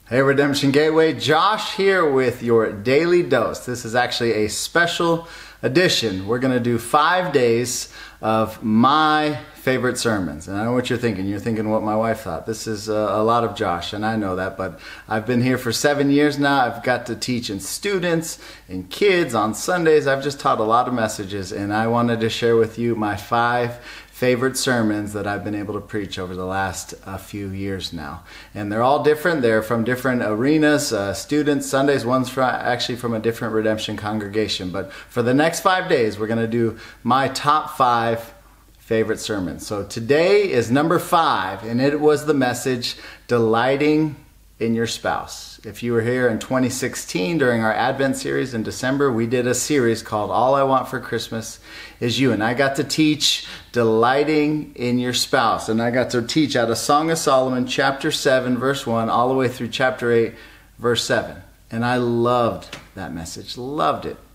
Hey Redemption Gateway, Josh here with your daily dose. This is actually a special edition. We're going to do 5 days of my favorite sermons. And I know what you're thinking. You're thinking what my wife thought. This is a lot of Josh, and I know that, but I've been here for 7 years now. I've got to teach in students and kids on Sundays. I've just taught a lot of messages, and I wanted to share with you my 5 favorite sermons that I've been able to preach over the last few years now. And they're all different. They're from different arenas, students, Sundays, one's actually from a different Redemption congregation. But for the next 5 days, we're going to do my top 5 favorite sermons. So today is number 5, and it was the message, Delighting in Your Spouse. If you were here in 2016 during our Advent series in December, we did a series called All I Want for Christmas Is You. And I got to teach delighting in your spouse. And I got to teach out of Song of Solomon, chapter 7, verse 1, all the way through chapter 8, verse 7. And I loved that message. Loved it.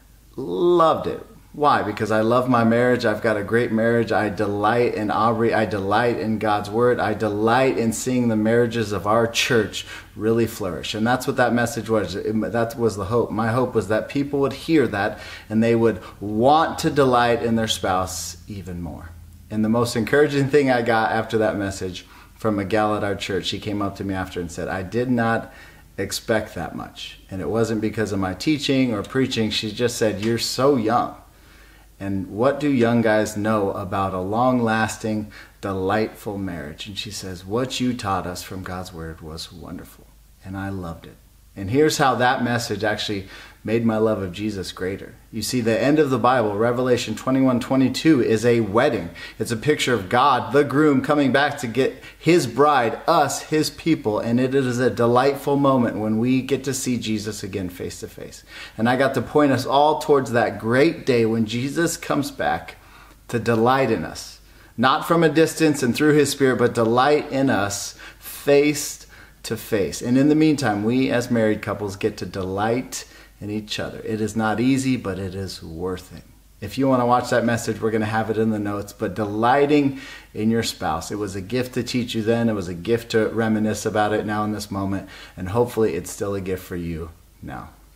Loved it. Why? Because I love my marriage. I've got a great marriage. I delight in Aubrey. I delight in God's Word. I delight in seeing the marriages of our church really flourish. And that's what that message was. That was the hope. My hope was that people would hear that and they would want to delight in their spouse even more. And the most encouraging thing I got after that message from a gal at our church, she came up to me after and said, I did not expect that much. And it wasn't because of my teaching or preaching. She just said, you're so young. And what do young guys know about a long-lasting, delightful marriage? And she says, what you taught us from God's Word was wonderful. And I loved it. And here's how that message actually made my love of Jesus greater. You see, the end of the Bible, Revelation 21:22, is a wedding. It's a picture of God, the groom, coming back to get his bride, us, his people. And it is a delightful moment when we get to see Jesus again face to face. And I got to point us all towards that great day when Jesus comes back to delight in us. Not from a distance and through his Spirit, but delight in us face to face. And in the meantime, we as married couples get to delight in each other. It is not easy, but it is worth it. If you want to watch that message, we're going to have it in the notes. But delighting in your spouse. It was a gift to teach you then. It was a gift to reminisce about it now in this moment. And hopefully it's still a gift for you now.